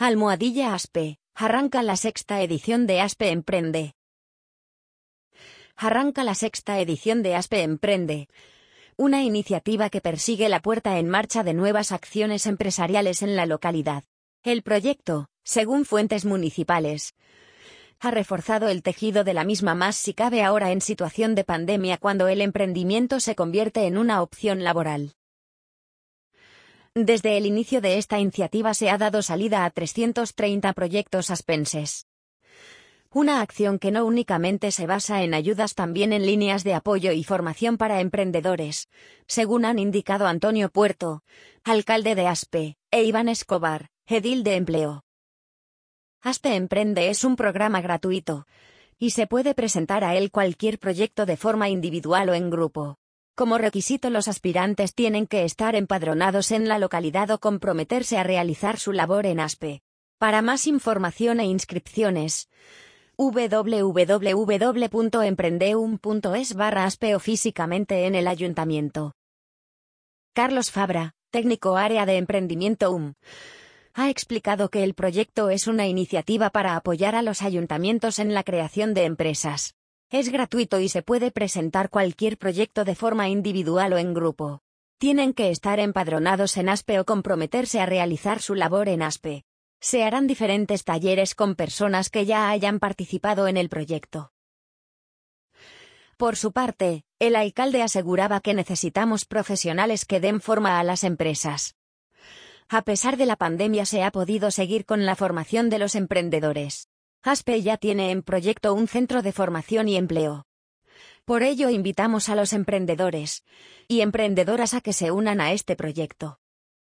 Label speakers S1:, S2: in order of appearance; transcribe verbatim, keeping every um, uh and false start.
S1: Almohadilla ASPE, arranca la sexta edición de ASPE Emprende. Arranca la sexta edición de ASPE Emprende, una iniciativa que persigue la puesta en marcha de nuevas acciones empresariales en la localidad. El proyecto, según fuentes municipales, ha reforzado el tejido de la misma más si cabe ahora en situación de pandemia cuando el emprendimiento se convierte en una opción laboral. Desde el inicio de esta iniciativa se ha dado salida a trescientos treinta proyectos aspenses. Una acción que no únicamente se basa en ayudas, también en líneas de apoyo y formación para emprendedores, según han indicado Antonio Puerto, alcalde de ASPE, e Iván Escobar, edil de Empleo. ASPE Emprende es un programa gratuito, y se puede presentar a él cualquier proyecto de forma individual o en grupo. Como requisito, los aspirantes tienen que estar empadronados en la localidad o comprometerse a realizar su labor en ASPE. Para más información e inscripciones, w w w punto emprendeum punto es barra aspe o físicamente en el ayuntamiento. Carlos Fabra, técnico área de emprendimiento U M, ha explicado que el proyecto es una iniciativa para apoyar a los ayuntamientos en la creación de empresas. Es gratuito y se puede presentar cualquier proyecto de forma individual o en grupo. Tienen que estar empadronados en ASPE o comprometerse a realizar su labor en ASPE. Se harán diferentes talleres con personas que ya hayan participado en el proyecto. Por su parte, el alcalde aseguraba que necesitamos profesionales que den forma a las empresas. A pesar de la pandemia se ha podido seguir con la formación de los emprendedores. ASPE ya tiene en proyecto un centro de formación y empleo. Por ello invitamos a los emprendedores y emprendedoras a que se unan a este proyecto.